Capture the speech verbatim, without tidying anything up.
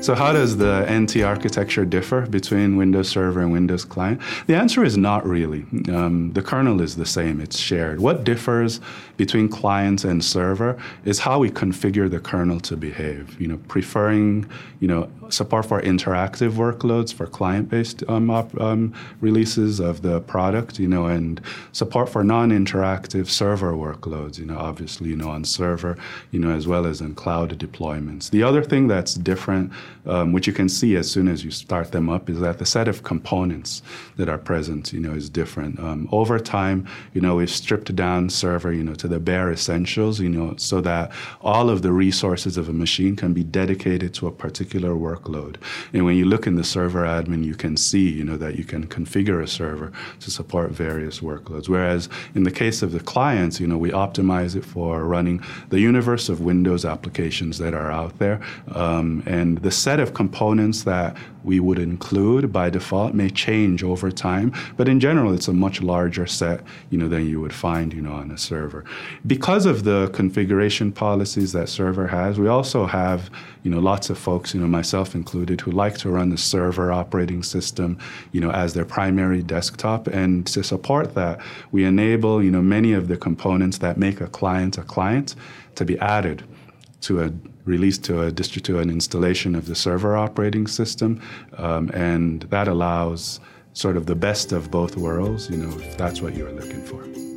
So how does the N T architecture differ between Windows Server and Windows Client? The answer is not really. Um, the kernel is the same. It's shared. What differs between client and server is how we configure the kernel to behave. You know, preferring, you know, support for interactive workloads for client-based um, op, um, releases of the product, you know, and support for non-interactive server workloads, you know, obviously, you know, on server, you know, as well as in cloud deployments. The other thing that's different, um, which you can see as soon as you start them up, is that the set of components that are present, you know, is different. Um, over time, you know, we've stripped down server, you know, to the bare essentials, you know, so that all of the resources of a machine can be dedicated to a particular workload. And when you look in the server admin, you can see, you know, that you can configure a server to support various workloads. Whereas in the case of the clients, you know, we optimize it for running the universe of Windows applications that are out there. Um, and the set of components that we would include by default may change over time, but in general, it's a much larger set, you know, than you would find, you know, on a server. Because of the configuration policies that server has, we also have, you know, lots of folks, you know, myself included, who like to run the server operating system, you know, as their primary desktop. And to support that, we enable, you know, many of the components that make a client a client to be added to a released to a distri- to an installation of the server operating system, um, and that allows sort of the best of both worlds, you know, if that's what you're looking for.